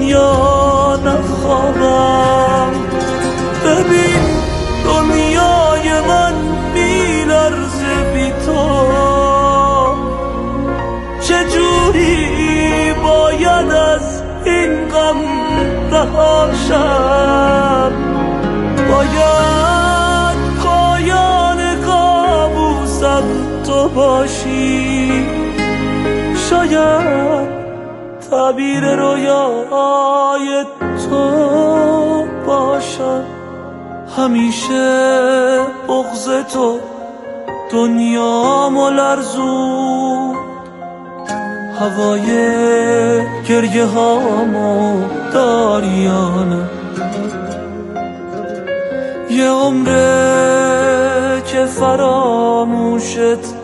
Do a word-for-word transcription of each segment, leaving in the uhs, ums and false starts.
دنیا نخوابم. ببین دنیای من میلرزه بی تو، چجوری باید از این غم رهاشم؟ باید پایان کابوسم تو باشی، شاید تعبیر رویای تو باشم. همیشه بغض تو دنیامو لرزون، هوای گریه هامو داریانه. یه عمره که فراموشت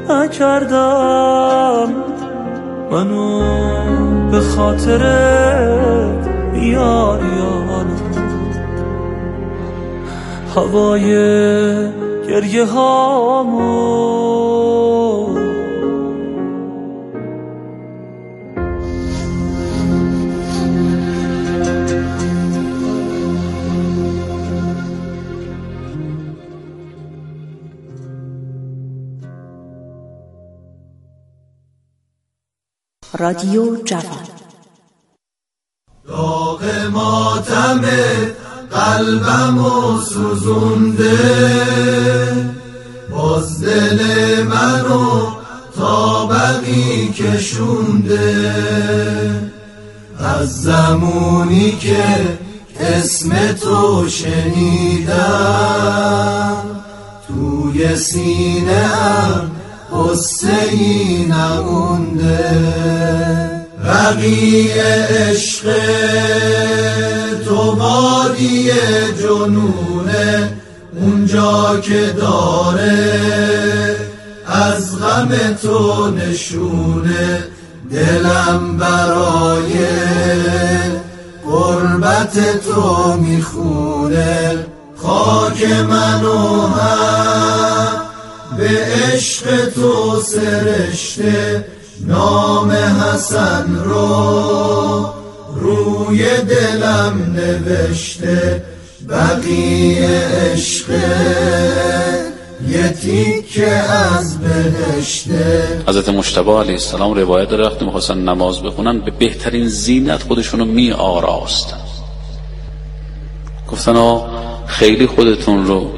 نکردم، منو به خاطرت میاریانه. هوای گریه هامو رادیو جوان. داغ ماتم قلبمو سوزونده، باز دل منو طابقی کشونده. از زمانی که اسم تو شنیدم، توی سینه‌ام قصه‌ای نمونده. بقیه عشق تو وادی جنونه، اونجا که داره از غم تو نشونه. دلم برای غربت تو میخونه، خاک منو هم به عشق تو سرشته. نام حسن رو روی دلم نوشته، بقیه عشق یه تیکه از بهشته. حضرت مجتبی علیه السلام روایت داره وقتی می‌خواستن نماز بخونن به بهترین زینت خودشونو می آراستن. گفتن آه خیلی خودتون رو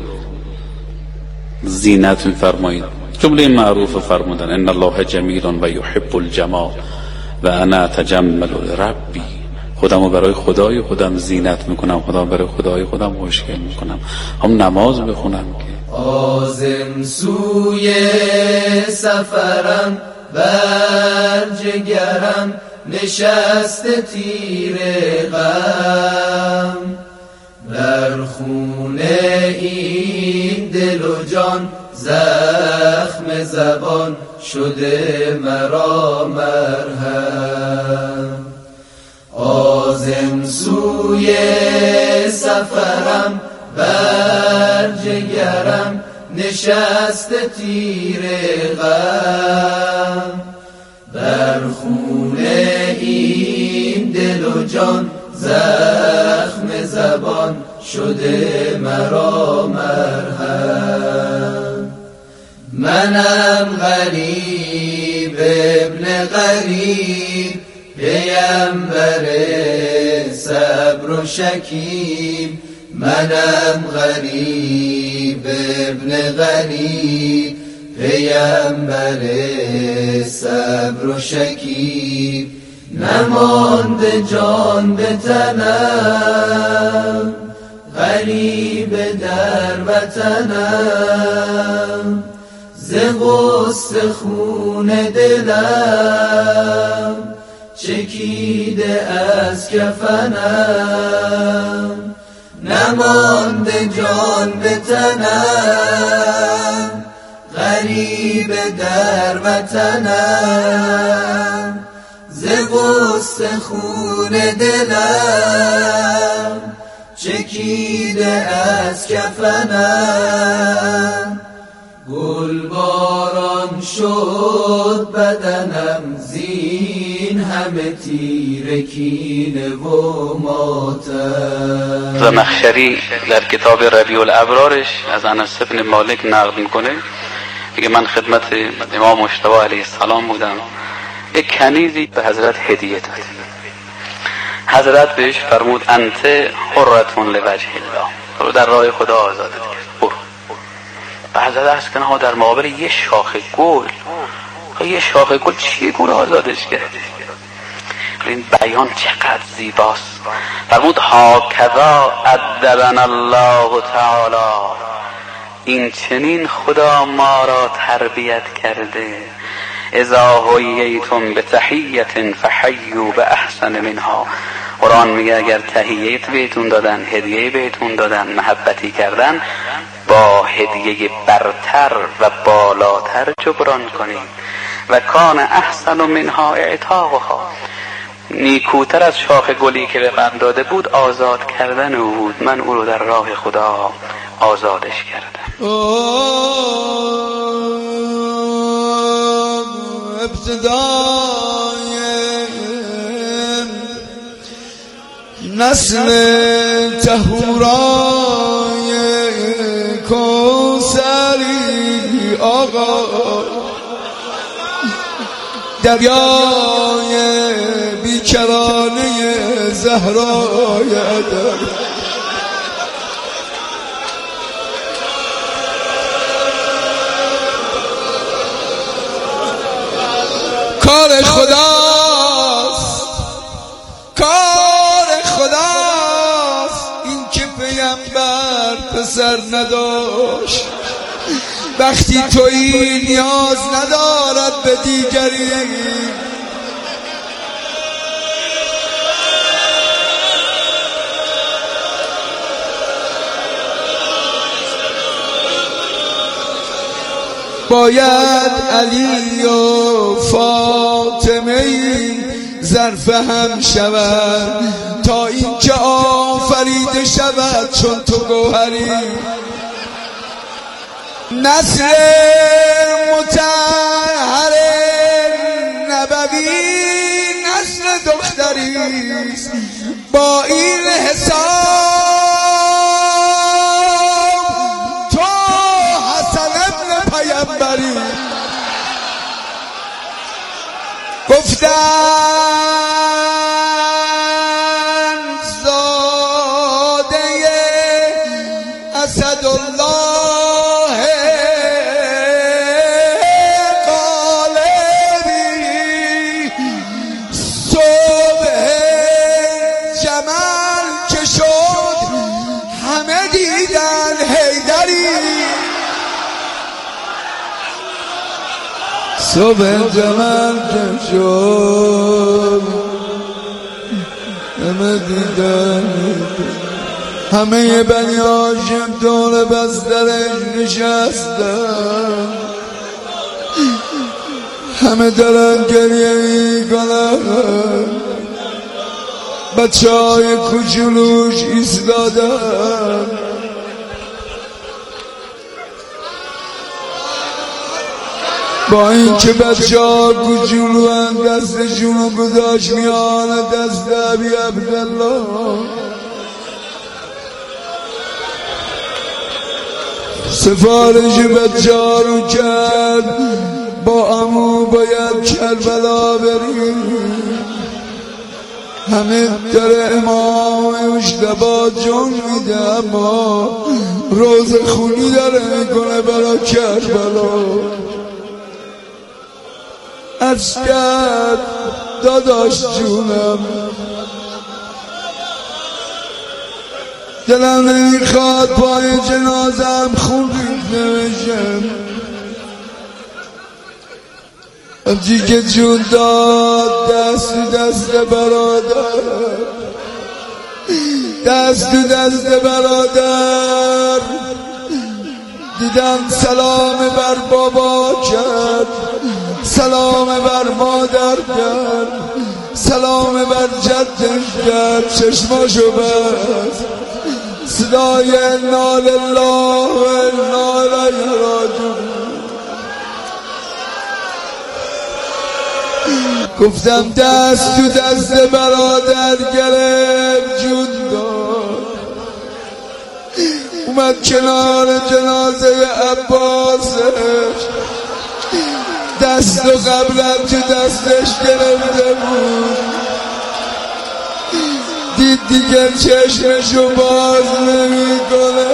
زینت می‌فرمایید. جمله معروف فرمودن ان الله جمیل و یحب الجمال و انا اتجمل لربی. خودمو برای خدای خودم زینت میکنم، خودم برای خدای خودم خوشگل میکنم. هم نماز بخونم که آزم سوی سفرم بر جگرم نشست تیر غم. در خونه این دل و جان زخم زبان شده مرا مرهم. آزم سوی سفرم بر جگرم نشست تیر غم. در خونه این دل و جان زخم زبان شده مرا مرهم. منم غریب ابن غریب، پیمبر صبر و شکیب. منم غریب ابن غریب، پیمبر صبر و شکیب. نمانده جان به تنم، غریب در وطنم. ز غصه خون دلم چکیده از کفنم. نمانده جان به تنم، غریب در وطنم. ز غصه خون دلم چکیده از کفنم. گل باران شد بدنم زین همه تیر کینه و ماتم. زمخشری در کتاب ربیع الابرارش از انس بن مالک نقل میکنه، میگه من خدمت امام مجتبی علیه السلام بودم، یک کنیزی به حضرت هدیه داد. حضرت بهش فرمود انت حرتون لوجه الله، رو در راه خدا آزادت کرد، برو. و حضرت عرض کنه ها در مقابل یه شاخه گل، یه شاخه گل چیه گل آزادش کرد؟ این بیان چقدر زیباست. فرمود هاکذا ادبنا الله تعالی، این چنین خدا ما را تربیت کرده. اذا حییتم بتحیة فحیوا باحسن منها. قرآن میگه اگر تحییت بهتون دادن، هدیه بهتون دادن، محبتی کردن، با هدیه برتر و بالاتر جبران کنید. و کان احسن منها اعتاقها، نیکوتر از شاخ گلی که به من داده بود آزاد کردن او بود. من او رو در راه خدا آزادش کردم. ابتدای نسل تهورای کوثری آقا، دریای بیکرانه زهرای ادب، کار خداست، کار خداست این که پیامبر پسر نداشت. وقتی تویی نیاز ندارد به دیگری. باید علی و فاطمه ظرف هم شود تا اینکه آفریده شود چون تو گوهری. نسل مطهر نبوی نسل دختری با این حساب تو حسن ابن پیامبری. گفتن زاده اسدالله قالبی، صبح جمل که شد همه دیدن حیدری. صبح جمل که شد همه دیدن، همه بنی هاشم دور بسترش نشستن، همه دارن گریه میکنن، بچه های کوچولوش ایستادن. با این که بچه ها کوچولو هم دستشون رو گذاشت میان دست ابی عبدالله. سفارش بچه ها رو کرد با عمو باید کربلا بریم. همه در امام مجتبی جون میده اما روز خونی داره میکنه برا کربلا. عرض کرد داداش جونم، دلم نمیخواد پای جنازم خون ریخته بشم. وقتی که جون داد دست تو دست برادر، دست تو دست برادر، دیدم سلام بر بابا کرد، سلام بر مادر کرد، سلام بر جدش کرد، چشماشو بست، صدای انا لله و انا الیه راجعون. گفتم دست تو دست برادر گرفت جون داد، اومد کنار جنازه عباسش، دست و قبلم تو دستش گرفته بود، دید دیگه چشمشو باز نمی کنه،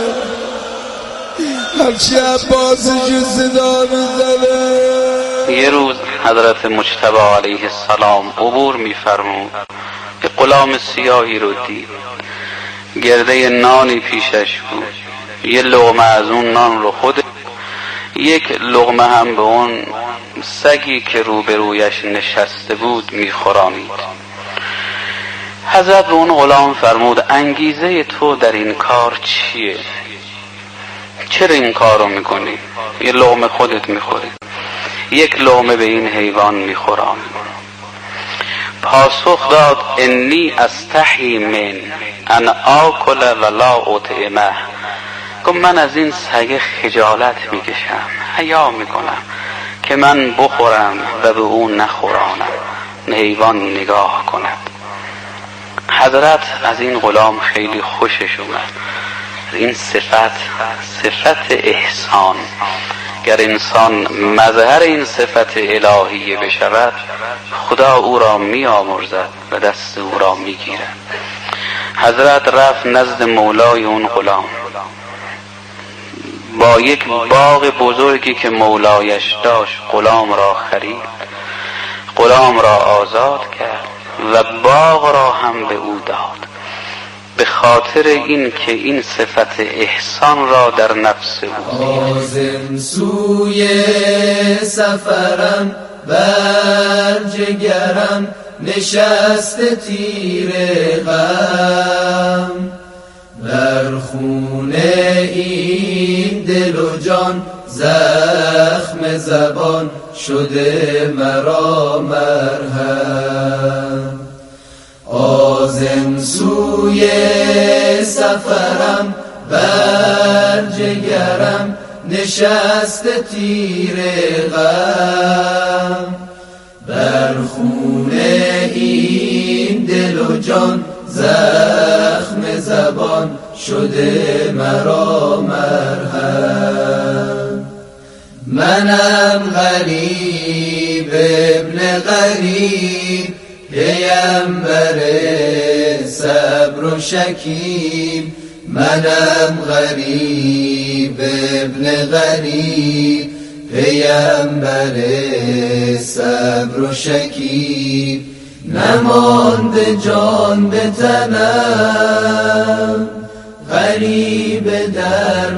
هرچی عباسشو صدا میزنه. یه روز حضرت مجتبی علیه السلام عبور میفرمود، یه غلام سیاهی رو دید، گرده نانی پیشش بود، یه لقمه از اون نان رو خود، یک لقمه هم به اون سگی که روبرویش نشسته بود میخورانید. حضرت به اون غلام فرمود انگیزه تو در این کار چیه؟ چرا این کار رو میکنی؟ یه لقمه خودت میخوری، یک لقمه به این حیوان میخورانی. پاسخ داد انی استحی من ان آکل ولا اطعمه. گفت من از این سگ خجالت میکشم، حیا میکنم که من بخورم و به اون نخورانم، حیوان نگاه کند. حضرت از این غلام خیلی خوشش اومد. این صفت صفت احسان، گر انسان مظهر این صفت الهی بشود، خدا او را می آمرزد و دست او را می گیرد. حضرت رفت نزد مولای اون غلام، با یک باغ بزرگی که مولایش داشت غلام را خرید، غلام را آزاد کرد و باغ را هم به او داد، به خاطر این که این صفت احسان را در نفس او. آزم سوی سفرم بر جگرم نشست تیر غم، بر خونه این دل و جان زخم زبان شده مرا مرهم. آزم سوی سفرم بر جگرم نشست تیر غم، بر خونه این دل و جان زخم زبان شده مرا مرهم. منم غریب ابن غریب، پیمبر صبر و شکیب. منم غریب ابن غریب، پیمبر صبر و شکیب. نمانده جان به تنم، غریب در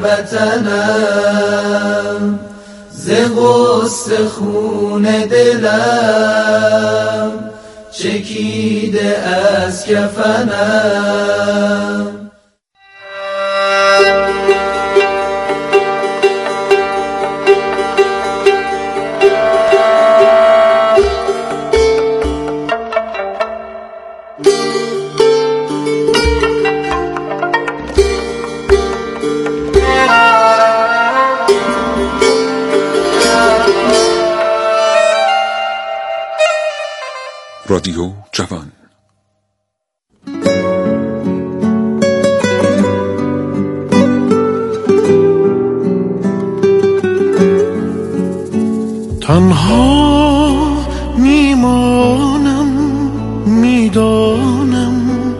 وطنم، ز غصه خون دلم چکیده از کفنم. رادیو جوان. تنها میمانم، میدانم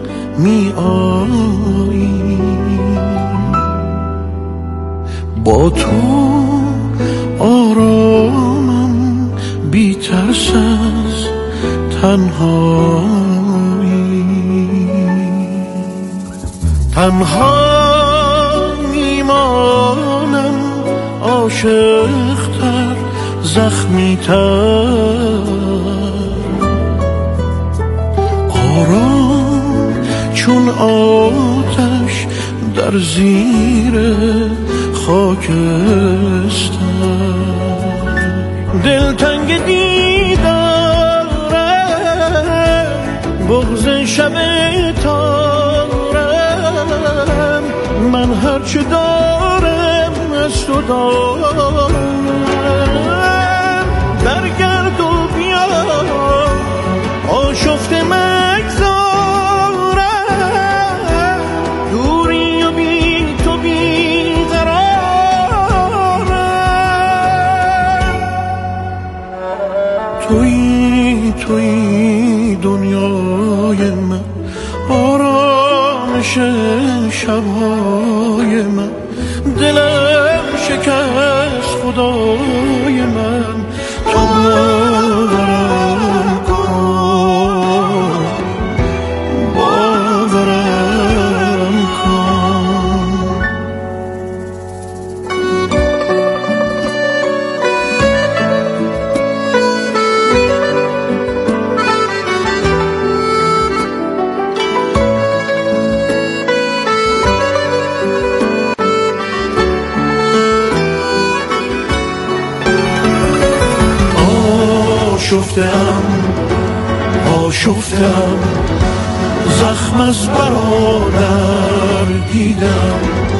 میآیی، با تو آرامم، بی ترس از تنهایی. تنها میمانم، عاشق‌تر، زخمی‌تر، آرام چون آتش در زیر خاکستر. دلتنگ دیدارم، بغض شب تارم، من هرچه دارم از تو دارم. برگرد و بیا آشفته مگذارم، دوری و بی تو بی قرارم. توی توی دنیای من، آرامش شبهای من، دلم شکست خدای من، تو باورم کن، باورم کن. آشفتم آشفتم زخم از برادر دیدم،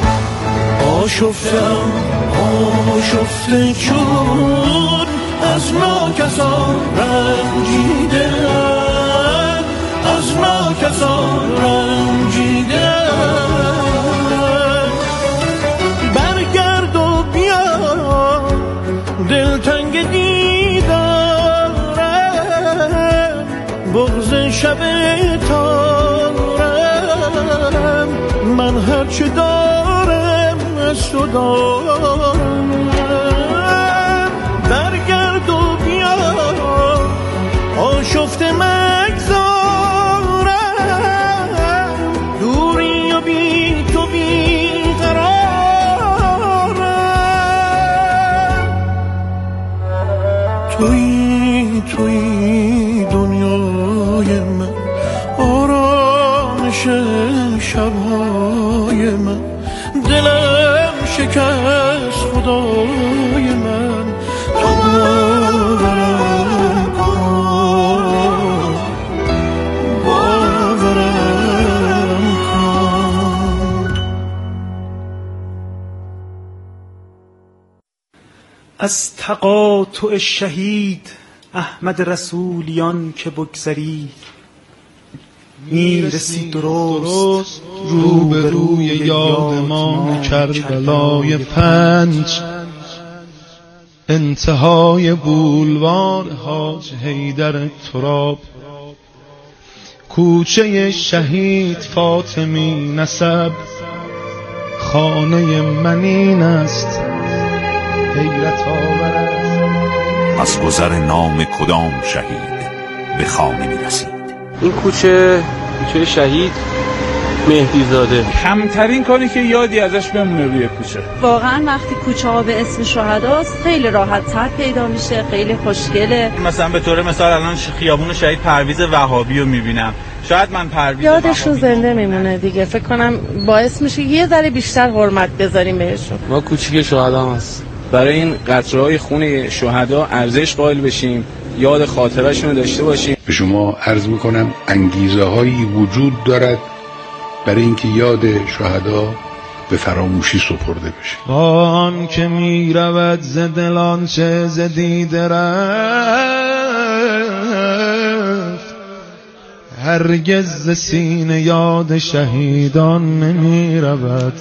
آشفتم آشفته چون از ناکسان رنجیدم، از ناکسان رنجیدم. برگرد و بیا دلتنگ دیدارم، بغض شب تارم، من هرچه دارم از تو دارم. برگرد و بیا آشفته مگذارم، دوری و بی تو بی قرارم. توی توی دنیای من، آرامش شبهای من، دلم شکست خدای من، تو باورم کن، باورم کن. از تقاطع شهید احمد رسولیان که بگذری، میرسی درست روبروی یادمان کربلای پنج، انتهای بولوار حاج حیدر تراب، کوچه شهید فاطمی نسب، خانه من این است حیرت آور است. از گذر نام کدام شهید به خانه می رسید؟ این کوچه کوچه شهید مهدی زاده. کمترین کاری که یادی ازش بمونه روی کوچه. واقعا وقتی کوچه ها به اسم شهداست خیلی راحت تر پیدا میشه، خیلی خوشگله. مثلا به طور مثال الان خیابون شهید پرویز وهابی رو میبینم، شاید من پرویز یادشون زنده میمونه دیگه. فکر کنم باعث میشه یه ذره بیشتر حرمت بذاریم بهشون. ما کوچیک شهدا هست، برای این قطره‌های خون شهدا ارزش قائل بشیم، یاد خاطره‌شون رو داشته باشیم. به شما عرض میکنم انگیزه هایی وجود دارد برای اینکه یاد شهدا به فراموشی سپرده بشه. آن که می رود ز دلان چه ز دیده رفت، هرگز ز سینه یاد شهیدان نمی رود.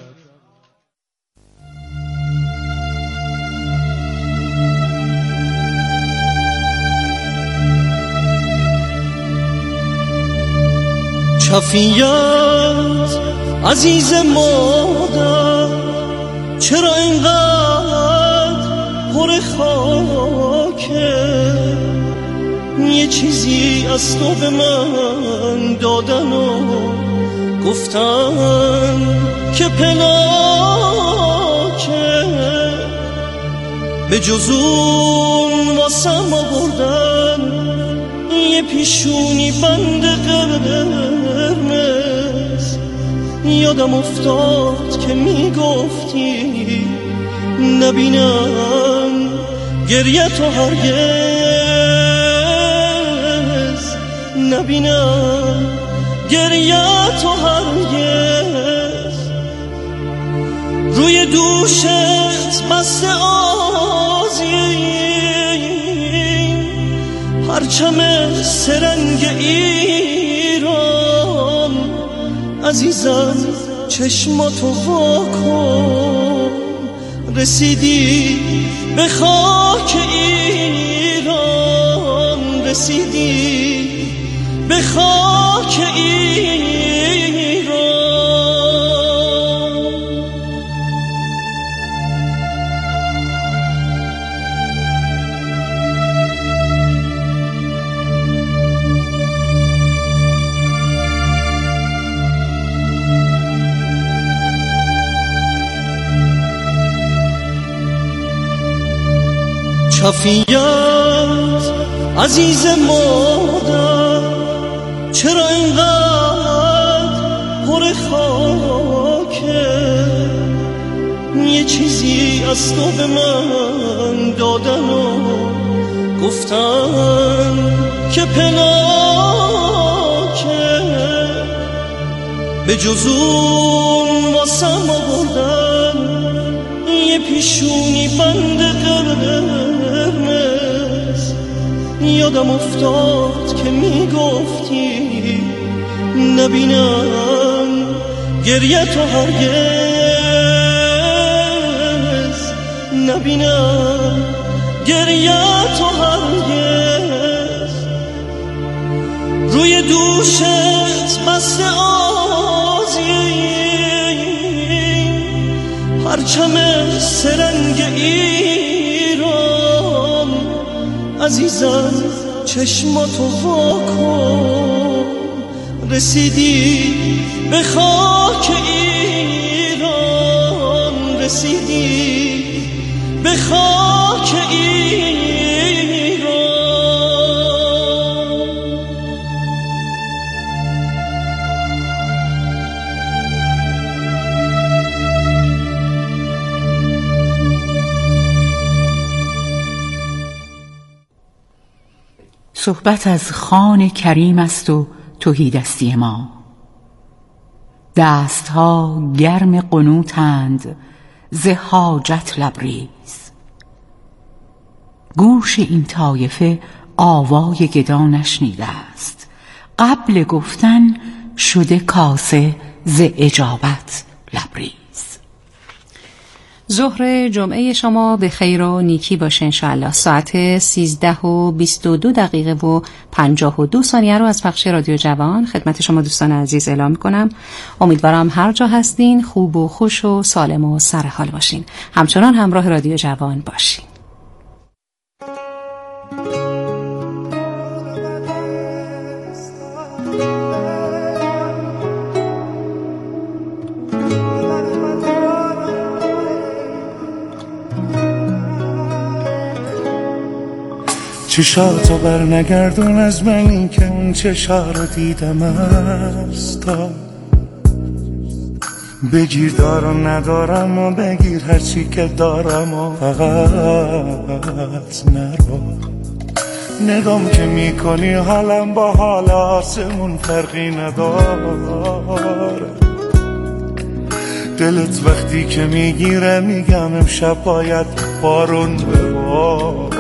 شفیعت عزیز مادر، چرا اینقدر پر خاکه؟ یه چیزی از تو به من دادن و گفتن که پلاکه، به جز اون واسم آوردن یه پیشونی بند قرمز. یادم افتاد که میگفتی نبینم گریه تو هرگز، نبینم گریه تو هرگز. روی دوشت بسته آزی، پرچم سرنگ ایران عزیزم چشماتو واکن رسیدی به خاک ایران رسیدی به خاک ایران شفیعت عزیز مادر چرا اینقدر پر خاکه یه چیزی از تو به من دادن و گفتن که پناکه به جز اون واسم آوردن یه پیشونی بند قرمز یادم افتاد که میگفتی نبینم گریه تو هرگز نبینم گریه تو هرگز روی دوشت بسته آزین پرچم سرنگ ایران عزیزم چشماتو واکن رسیدی به خاک ایران رسیدی به خاک ایران صحبت از خوان کریم است و تهیدستی ما دستها گرم قنوتند ز حاجت لبریز گوش این طایفه آوای گدا نشنیده است قبل گفتن شده کاسه ز اجابت لبریز. ظهر جمعه شما به خیر و نیکی باشه انشاءالله. ساعت سیزده و بیست و دو دقیقه و پنجاه و دو ثانیه رو از پخش رادیو جوان خدمت شما دوستان عزیز اعلام می‌کنم. امیدوارم هر جا هستین خوب و خوش و سالم و سرحال باشین. همچنان همراه رادیو جوان باشین. چشاتو بر نگردون از من این که اون چشا رو دیدم است بگیر دار و ندارم و بگیر هرچی که دارم و فقط نرو نگام که میکنی حالم با حال آسمون فرقی نداره دلت وقتی که میگیره میگم امشب باید بارون بباره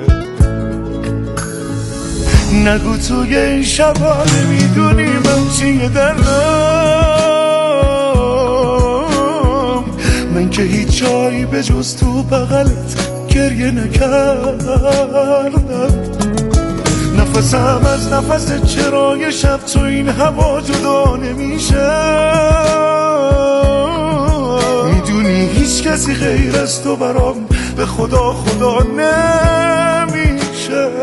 نگو توی این شبا نمیدونی من چیه دردم من که هیچ جایی به جز تو بغلت گریه نکردم نفسم از نفس چرای شب تو این هوا جدا نمیشه میدونی هیچ کسی غیر از تو برام به خدا خدا نمیشه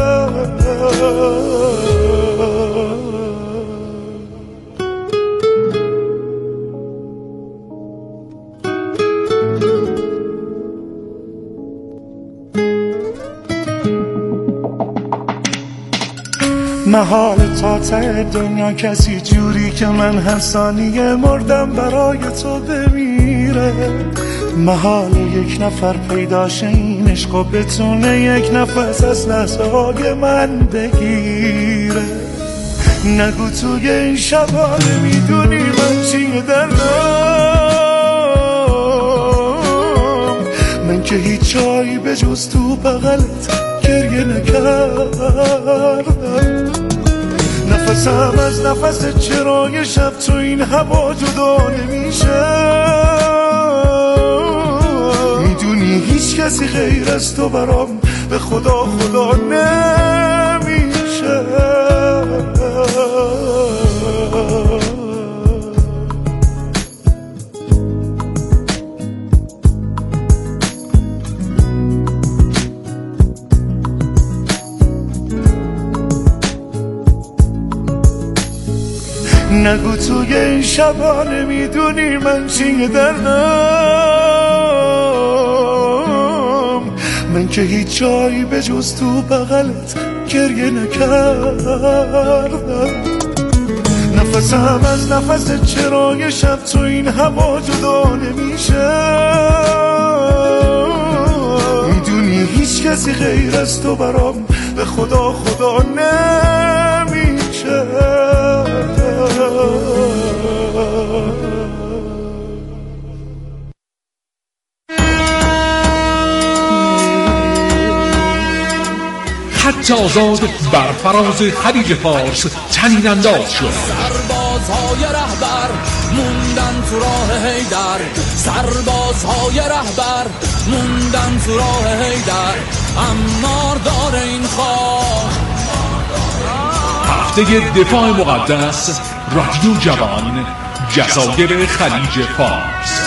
محال تا ته دنیا کسی جوری که من هر ثانیه مردم برای تو بمیره محال یک نفر پیداشه این عشقو بتونه یک نفس از لحظه های من بگیره نگو توی این شبا نمیدونی من چیه دردم من که هیچ جایی به جز تو بغلت گریه نکردم. نفسم از نفس چرای شب تو این هوا جدا نمیشه. میدونی هیچ کسی غیر از تو برام به خدا خدا نمیشه. نگو توی این شبا نمیدونی من چیه دردم. من که هیچ جایی به جز تو بغلت گریه نکردم. نفسم از نفس چرای شب تو این هوا جدا نمیشه. میدونی هیچ کسی غیر از تو برام به خدا خدا نمیشه. خط آزاد بر فراز خلیج فارس چنین انداز شد. سربازهای رهبر موندن تو راه حیدر. سربازهای رهبر موندن تو راه حیدر. امار داره این خواه. هفته دفاع مقدس، رادیو جوان، جزایر خلیج فارس.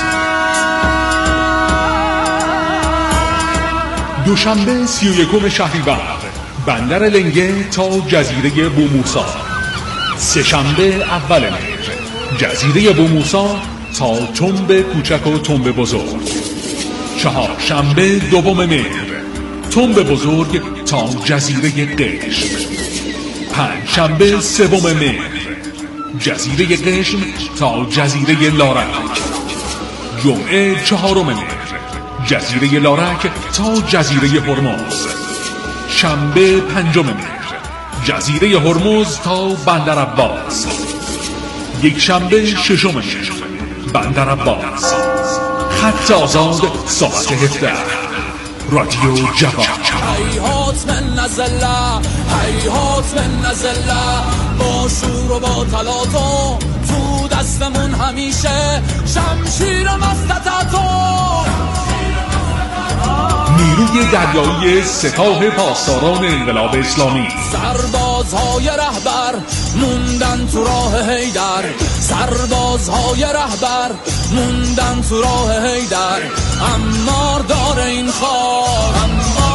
دوشنبه سی و یکم شهریور، بندر لنگه تا جزیره بوموسا. سه شنبه اول مهر، جزیره بوموسا تا تنب کوچک و تنب بزرگ. چهار شنبه دوم مهر، تنب بزرگ تا جزیره قشم. پنج شنبه سوم مهر، جزیره قشم تا جزیره لارک. جمعه چهارم مهر، جزیره لارک تا جزیره هرمز. شنبه پنجم مهر، جزیره هرمز تا بندر عباس. یک شنبه ششم مهر، بندر عباس. خط آزاد ساعت هفده. رادیو جوان. هیهات من نزله، هیهات من نزله. با شور و با تلاطم تو دستمون همیشه شمشیر مستطعتم. نیروی دریایی سپاه پاسداران انقلاب اسلامی. سربازهای رهبر موندن تو راه حیدر. سربازهای رهبر موندن تو راه حیدر. امار داره این خواه.